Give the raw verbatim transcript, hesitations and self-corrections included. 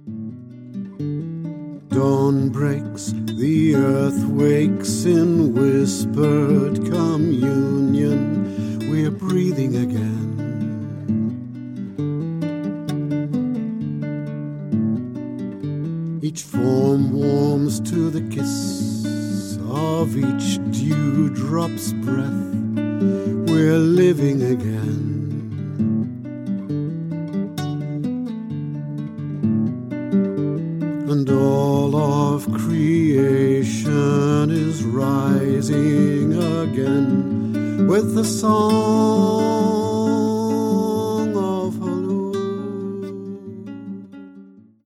Dawn breaks, the earth wakes in whispered communion. We're breathing again. Each form warms to the kiss of each dewdrop's breath. We're living again. And all of creation is rising again with the song